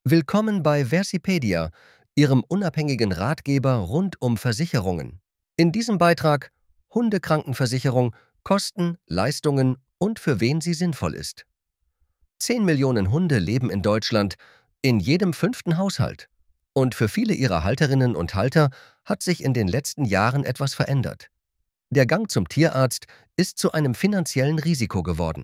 Willkommen bei Versipedia, Ihrem unabhängigen Ratgeber rund um Versicherungen. In diesem Beitrag Hundekrankenversicherung, Kosten, Leistungen und für wen sie sinnvoll ist. 10 Millionen Hunde leben in Deutschland, in jedem fünften Haushalt. Und für viele ihrer Halterinnen und Halter hat sich in den letzten Jahren etwas verändert. Der Gang zum Tierarzt ist zu einem finanziellen Risiko geworden.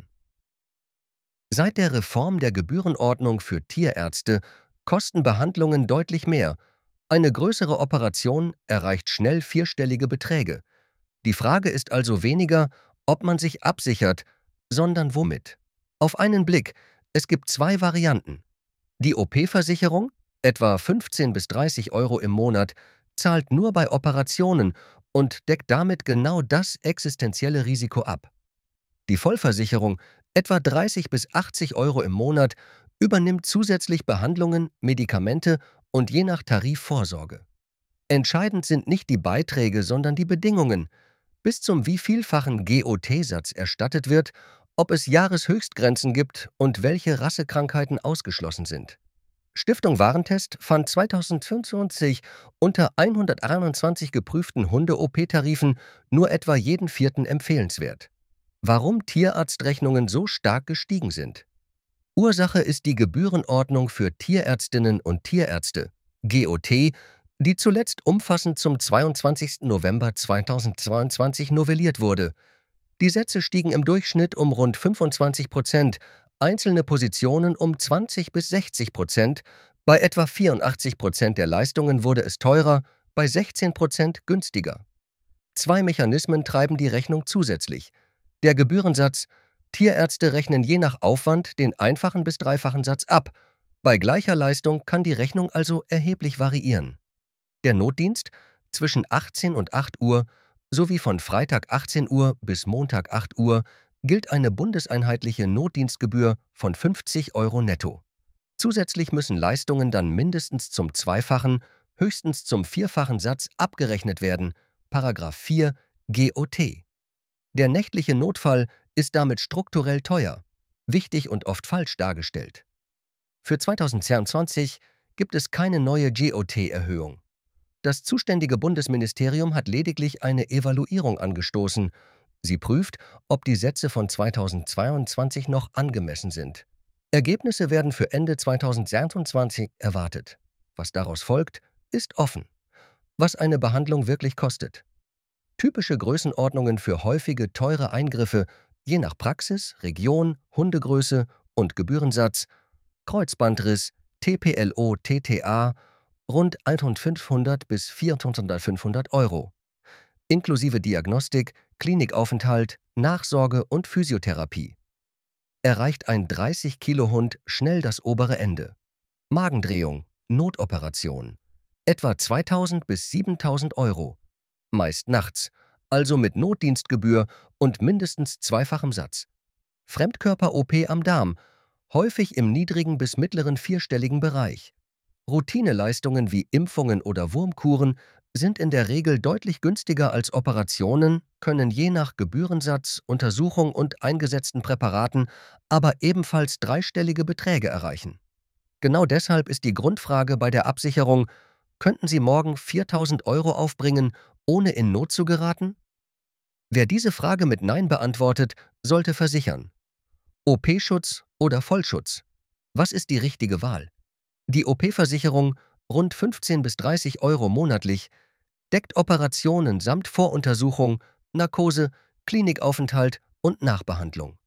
Seit der Reform der Gebührenordnung für Tierärzte kosten Behandlungen deutlich mehr. Eine größere Operation erreicht schnell vierstellige Beträge. Die Frage ist also weniger, ob man sich absichert, sondern womit. Auf einen Blick, es gibt zwei Varianten. Die OP-Versicherung, etwa 15 bis 30 Euro im Monat, zahlt nur bei Operationen und deckt damit genau das existenzielle Risiko ab. Die Vollversicherung, etwa 30 bis 80 Euro im Monat, übernimmt zusätzlich Behandlungen, Medikamente und je nach Tarif Vorsorge. Entscheidend sind nicht die Beiträge, sondern die Bedingungen, bis zum wievielfachen GOT-Satz erstattet wird, ob es Jahreshöchstgrenzen gibt und welche Rassekrankheiten ausgeschlossen sind. Stiftung Warentest fand 2025 unter 121 geprüften Hunde-OP-Tarifen nur etwa jeden vierten empfehlenswert. Warum Tierarztrechnungen so stark gestiegen sind? Ursache ist die Gebührenordnung für Tierärztinnen und Tierärzte, GOT, die zuletzt umfassend zum 22. November 2022 novelliert wurde. Die Sätze stiegen im Durchschnitt um rund 25%, einzelne Positionen um 20 bis 60%, bei etwa 84% der Leistungen wurde es teurer, bei 16% günstiger. Zwei Mechanismen treiben die Rechnung zusätzlich. Der Gebührensatz: Tierärzte rechnen je nach Aufwand den einfachen bis dreifachen Satz ab. Bei gleicher Leistung kann die Rechnung also erheblich variieren. Der Notdienst: zwischen 18 und 8 Uhr sowie von Freitag 18 Uhr bis Montag 8 Uhr gilt eine bundeseinheitliche Notdienstgebühr von 50 Euro netto. Zusätzlich müssen Leistungen dann mindestens zum zweifachen, höchstens zum vierfachen Satz abgerechnet werden. Paragraph 4 GOT. Der nächtliche Notfall ist damit strukturell teuer, wichtig und oft falsch dargestellt. Für 2022 gibt es keine neue GOT-Erhöhung. Das zuständige Bundesministerium hat lediglich eine Evaluierung angestoßen. Sie prüft, ob die Sätze von 2022 noch angemessen sind. Ergebnisse werden für Ende 2026 erwartet. Was daraus folgt, ist offen. Was eine Behandlung wirklich kostet. Typische Größenordnungen für häufige, teure Eingriffe, je nach Praxis, Region, Hundegröße und Gebührensatz: Kreuzbandriss, TPLO, TTA, rund 1.500 bis 4.500 Euro. Inklusive Diagnostik, Klinikaufenthalt, Nachsorge und Physiotherapie. Erreicht ein 30-Kilo-Hund schnell das obere Ende. Magendrehung, Notoperation. Etwa 2.000 bis 7.000 Euro. Meist nachts, also mit Notdienstgebühr und mindestens zweifachem Satz. Fremdkörper-OP am Darm, häufig im niedrigen bis mittleren vierstelligen Bereich. Routineleistungen wie Impfungen oder Wurmkuren sind in der Regel deutlich günstiger als Operationen, können je nach Gebührensatz, Untersuchung und eingesetzten Präparaten aber ebenfalls dreistellige Beträge erreichen. Genau deshalb ist die Grundfrage bei der Absicherung: Könnten Sie morgen 4.000 Euro aufbringen, ohne in Not zu geraten? Wer diese Frage mit Nein beantwortet, sollte versichern. OP-Schutz oder Vollschutz? Was ist die richtige Wahl? Die OP-Versicherung, rund 15 bis 30 Euro monatlich, deckt Operationen samt Voruntersuchung, Narkose, Klinikaufenthalt und Nachbehandlung.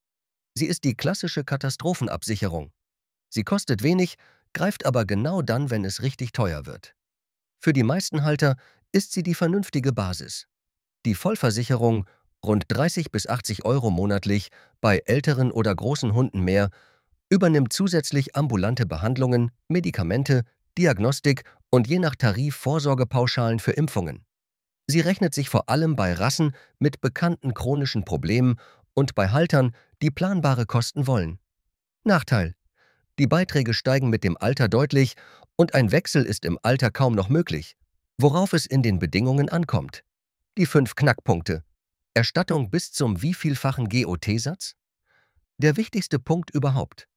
Sie ist die klassische Katastrophenabsicherung. Sie kostet wenig, greift aber genau dann, wenn es richtig teuer wird. Für die meisten Halter ist sie die vernünftige Basis. Die Vollversicherung, rund 30 bis 80 Euro monatlich, bei älteren oder großen Hunden mehr, übernimmt zusätzlich ambulante Behandlungen, Medikamente, Diagnostik und je nach Tarif Vorsorgepauschalen für Impfungen. Sie rechnet sich vor allem bei Rassen mit bekannten chronischen Problemen und bei Haltern, die planbare Kosten wollen. Nachteil: Die Beiträge steigen mit dem Alter deutlich und ein Wechsel ist im Alter kaum noch möglich. Worauf es in den Bedingungen ankommt: Die 5 Knackpunkte. Erstattung bis zum wievielfachen GOT-Satz? Der wichtigste Punkt überhaupt.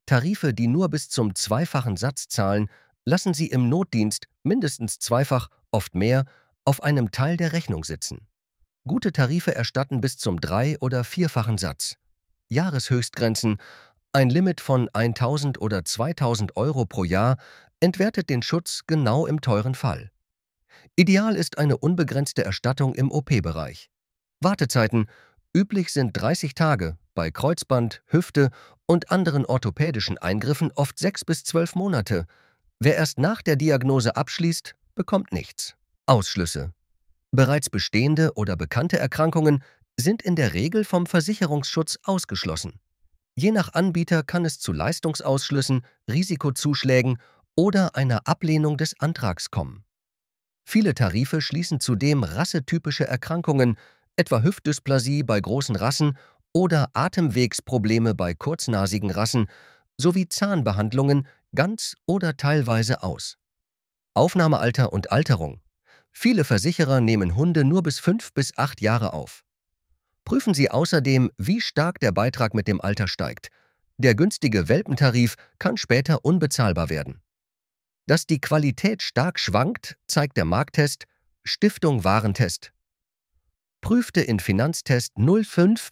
Tarife, die nur bis zum zweifachen Satz zahlen, lassen Sie im Notdienst mindestens zweifach, oft mehr, auf einem Teil der Rechnung sitzen. Gute Tarife erstatten bis zum drei- oder vierfachen Satz. Jahreshöchstgrenzen, ein Limit von 1.000 oder 2.000 Euro pro Jahr, entwertet den Schutz genau im teuren Fall. Ideal ist eine unbegrenzte Erstattung im OP-Bereich. Wartezeiten: üblich sind 30 Tage, bei Kreuzband, Hüfte und anderen orthopädischen Eingriffen oft 6 bis 12 Monate. Wer erst nach der Diagnose abschließt, bekommt nichts. Ausschlüsse: bereits bestehende oder bekannte Erkrankungen sind in der Regel vom Versicherungsschutz ausgeschlossen. Je nach Anbieter kann es zu Leistungsausschlüssen, Risikozuschlägen oder einer Ablehnung des Antrags kommen. Viele Tarife schließen zudem rassetypische Erkrankungen, etwa Hüftdysplasie bei großen Rassen oder Atemwegsprobleme bei kurznasigen Rassen, sowie Zahnbehandlungen ganz oder teilweise aus. Aufnahmealter und Alterung: viele Versicherer nehmen Hunde nur bis 5 bis 8 Jahre auf. Prüfen Sie außerdem, wie stark der Beitrag mit dem Alter steigt. Der günstige Welpentarif kann später unbezahlbar werden. Dass die Qualität stark schwankt, zeigt der Markttest Stiftung Warentest. Prüfte in Finanztest 05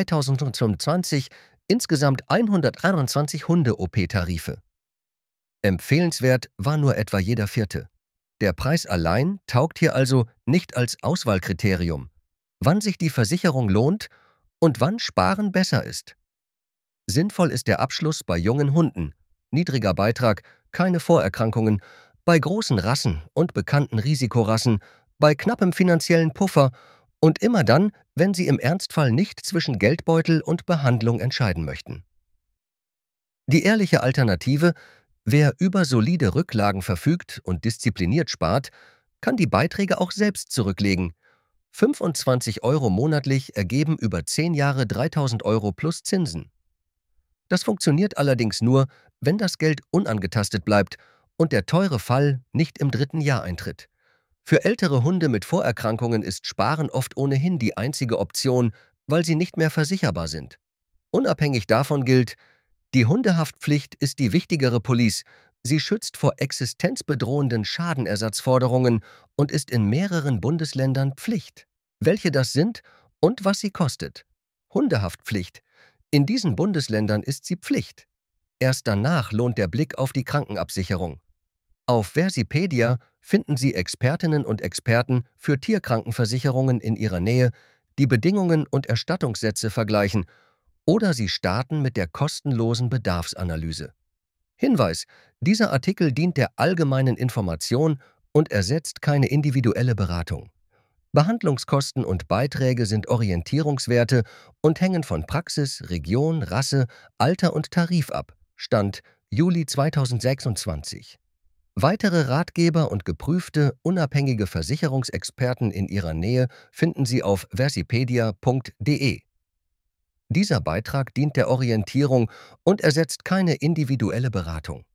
2020 insgesamt 121 Hunde-OP-Tarife. Empfehlenswert war nur etwa jeder vierte. Der Preis allein taugt hier also nicht als Auswahlkriterium, wann sich die Versicherung lohnt und wann Sparen besser ist. Sinnvoll ist der Abschluss bei jungen Hunden, niedriger Beitrag, keine Vorerkrankungen, bei großen Rassen und bekannten Risikorassen, bei knappem finanziellen Puffer und immer dann, wenn Sie im Ernstfall nicht zwischen Geldbeutel und Behandlung entscheiden möchten. Die ehrliche Alternative: wer über solide Rücklagen verfügt und diszipliniert spart, kann die Beiträge auch selbst zurücklegen. 25 Euro monatlich ergeben über 10 Jahre 3.000 Euro plus Zinsen. Das funktioniert allerdings nur, wenn das Geld unangetastet bleibt und der teure Fall nicht im dritten Jahr eintritt. Für ältere Hunde mit Vorerkrankungen ist Sparen oft ohnehin die einzige Option, weil sie nicht mehr versicherbar sind. Unabhängig davon gilt: die Hundehaftpflicht ist die wichtigere Police. Sie schützt vor existenzbedrohenden Schadenersatzforderungen und ist in mehreren Bundesländern Pflicht. Welche das sind und was sie kostet? Hundehaftpflicht: in diesen Bundesländern ist sie Pflicht. Erst danach lohnt der Blick auf die Krankenabsicherung. Auf Versipedia finden Sie Expertinnen und Experten für Tierkrankenversicherungen in Ihrer Nähe, die Bedingungen und Erstattungssätze vergleichen, oder Sie starten mit der kostenlosen Bedarfsanalyse. Hinweis: dieser Artikel dient der allgemeinen Information und ersetzt keine individuelle Beratung. Behandlungskosten und Beiträge sind Orientierungswerte und hängen von Praxis, Region, Rasse, Alter und Tarif ab. Stand Juli 2026. Weitere Ratgeber und geprüfte, unabhängige Versicherungsexperten in Ihrer Nähe finden Sie auf versipedia.de. Dieser Beitrag dient der Orientierung und ersetzt keine individuelle Beratung.